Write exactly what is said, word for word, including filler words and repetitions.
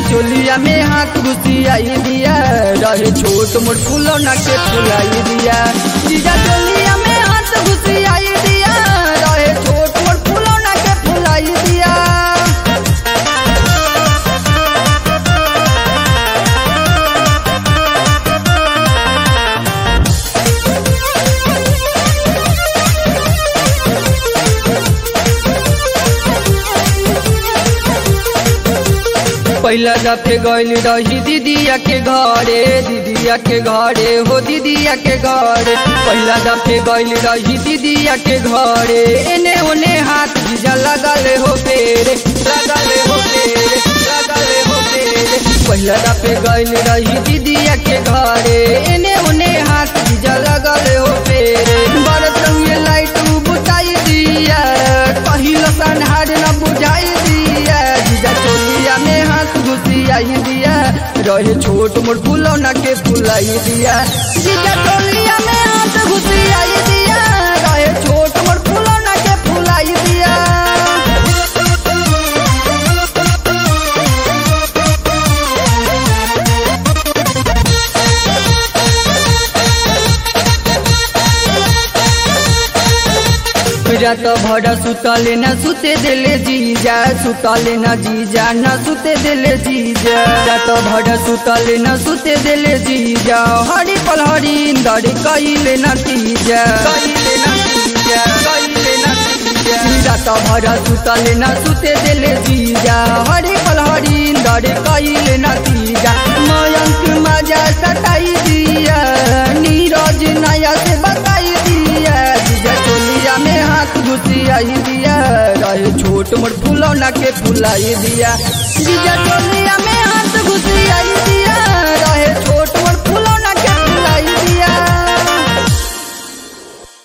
चोलिया में हाथ घुसियाई दिया, रहे छोट मोट फूलौना के फुलाई दिया। जीजा चोलिया में हाथ घुसियाई दिया, रहे छोट मोट फूलौना के फुलाई दिया। पहला दफे गइल रही दीदिया के घरे, दीदिया के घरे हो दीदिया के घरे। पहला दफे गइल रही दीदिया के घरे, एने ओने हाथ जीजा लगल हो पेरे, लगल हो पेरे, लगल हो पेरे। पहला दफे गइल रही दीदिया के घरे, एने ओने हाथ जीजा लगल हो पेरे। बरत हुए लाइट बुझाई दिया, पहिला सनहार न बुझाई दिया। जीजा चोलिया में हाथ घुसियाई दिया, रहे छोट मोट फूलौना के फुलाई दिया। जीजा चोलिया में हाथ घुसियाई दिया, रहे छोट मोट फूलौना के फुलाई दिया। रात भर सुतले न सुते दिले जीजा, सुतले न जीजा न सुते दिले जीजा। रात भर सुतले न सुते दिले जीजा, हरी पल हरी इंदर कइले न तीजा, कइले न तीजा, कइले न तीजा। रात भर सुतले न सुते दिले जीजा, हरी पल हरी इंदर कइले न तीजा। मयंक मजा सताई दिया, नीरज नया से बताई दिया। जीजा चोलिया में हाथ घुसियाई दिया, रहे छोट मोट फूलौना के फुलाई दिया। जीजा चोलिया में हाथ घुसियाई दिया।